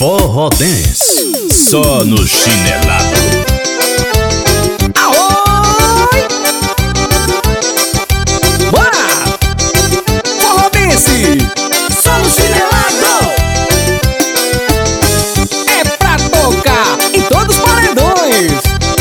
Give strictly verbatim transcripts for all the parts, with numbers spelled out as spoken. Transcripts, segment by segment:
Forró Dance, só no Chinelado. Aoi! Bora! Forró Dance, só no Chinelado. É pra tocar em todos os paredões.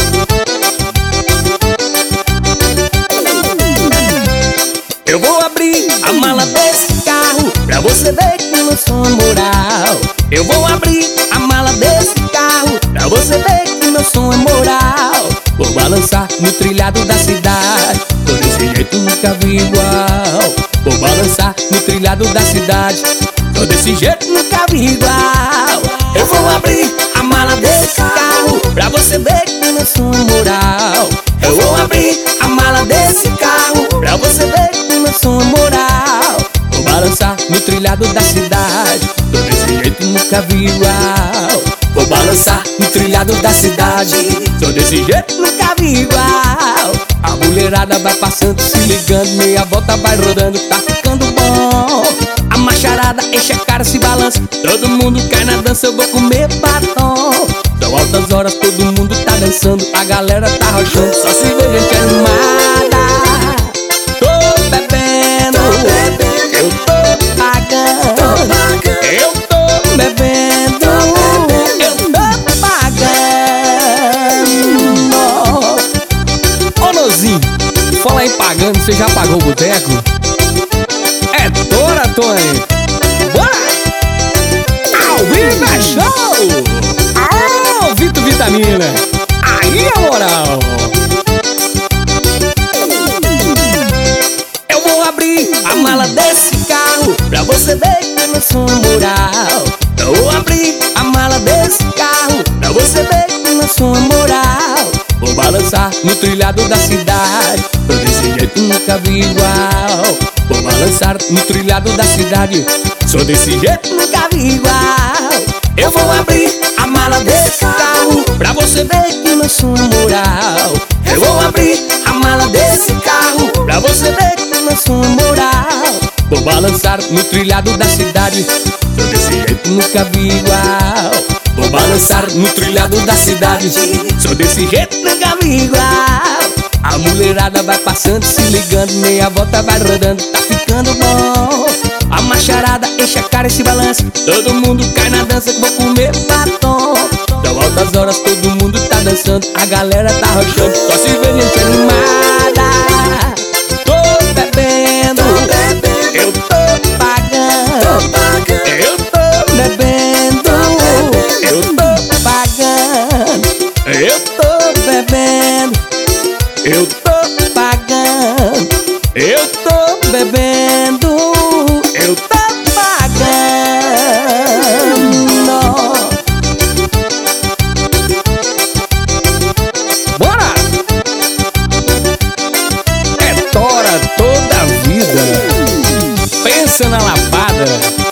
Eu vou abrir a mala desse carro pra você ver que não sou moral. Eu vou abrir a mala desse carro pra você ver que não sou moral. Vou balançar no trilhado da cidade, tô desse jeito nunca vi igual. Vou balançar no trilhado da cidade, tô desse jeito nunca vi igual. Eu vou abrir a mala desse carro pra você ver que não sou moral. Eu vou abrir a mala desse carro pra você ver que não sou moral. Vou balançar no trilhado da cidade, tô desse jeito nunca vi igual. Vou balançar no trilhado da cidade, tô desse jeito nunca vi igual. A mulherada vai passando, se ligando, meia volta vai rodando, tá ficando bom. A macharada enche a cara, se balança, todo mundo cai na dança, eu vou comer batom. São altas horas, todo mundo tá dançando, a galera tá rochando, só se vê gente animada. Tô bebendo, eu tô pagando, eu tô bebendo, eu tô pagando. Ô Nozinho, fala aí pagando, você já pagou o boteco? É tora, Tony. Bora! Ao vivo é show! Aô, Vitor Vitamina! Aí é moral! Eu vou abrir a mala desse carro pra você ver que eu não sou moral. Eu vou abrir a mala desse carro pra você ver que eu não sou moral. Vou balançar no trilhado da cidade, tô desse jeito nunca vi igual. Vou balançar no trilhado da cidade, sou desse jeito nunca vi igual. Eu vou abrir a mala desse carro pra você ver que não sou moral. Eu vou abrir a mala desse carro pra você ver que não sou moral. Vou balançar no trilhado da cidade, sou desse jeito nunca vi igual. Vou balançar no trilhado da cidade, sou desse jeito nunca vi igual. A mulherada vai passando, se ligando, meia volta vai rodando, tá ficando bom. A macharada enche a cara e se balança, todo mundo cai na dança, que vou comer batom. São altas horas, todo mundo tá dançando, a galera tá rochando, só se vê gente animada. Tô bebendo, eu tô pagando, eu tô bebendo, eu tô pagando, eu tô bebendo, eu tô pagando, eu tô bebendo, eu tô pagando. Bora! É tora toda a vida, pensa na lapada.